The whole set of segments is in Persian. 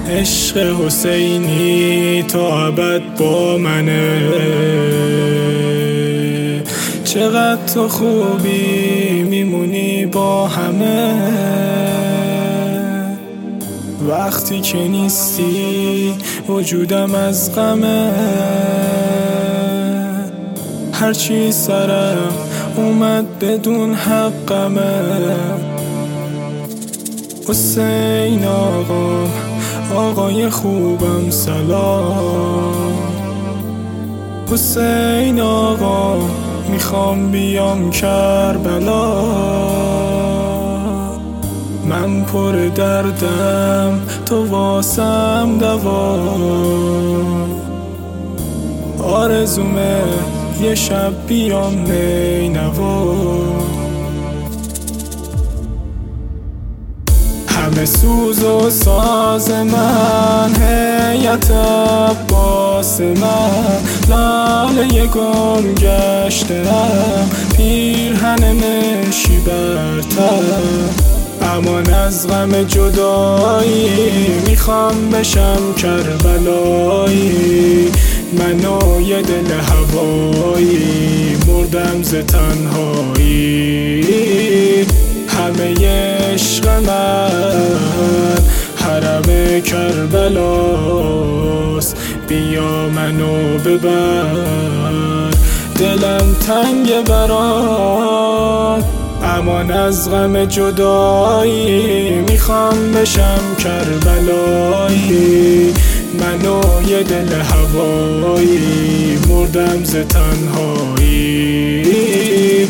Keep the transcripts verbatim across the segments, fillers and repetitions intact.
عشق حسینی تا ابد با منه. چقدر تو خوبی میمونی با همه، وقتی که نیستی وجودم از غمه. هرچی سرم اومد بدون حقمه. حسین آقا، آقای خوبم سلام. حسین آقا میخوام بیام کربلا. من پر دردم تو واسم دوا. آرزومه یه شب بیام نینوا. همه سوز و ساز من هیئت عباس من، لاله گم گشتم پیرهن مشی برتم. امان از غم جدایی میخوام بشم کربلایی. منو یه دل هوایی مردم ز تنهایی. همه عشق من حرم کربلاست، بیا منو ببر دلم تنگ برات. امان از غم جدایی میخوام بشم کربلایی. منو یه دل هوایی مردم ز تنهایی.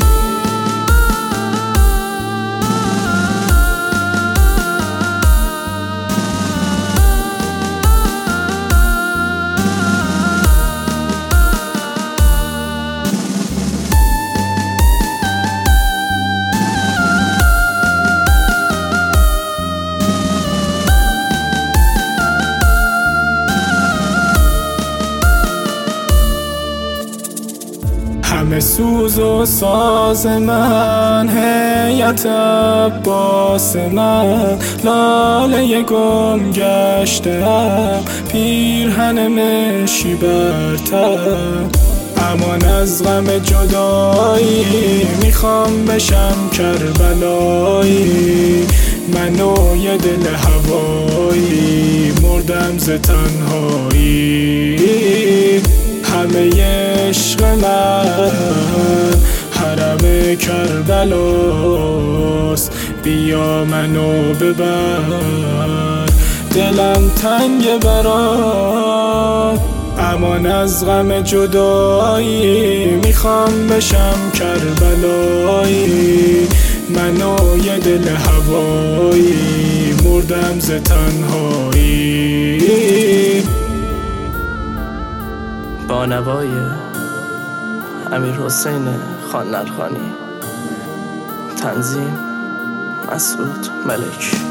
همه سوز و ساز من هیئت عباس من، لاله گم گشتم پیرهن مشی برتم. امان از غم جدایی میخوام بشم کربلایی. منو یه دل هوایی مردم ز تنهایی. همه عشق من حرم کربلاست، بیا منو ببر دلم تنگ برات. امان از غم جدایی میخوام بشم کربلایی. منو یه دل هوایی مردم ز تنهایی. با نوای امیرحسین خان نرخانی، تنظیم مسعود ملک.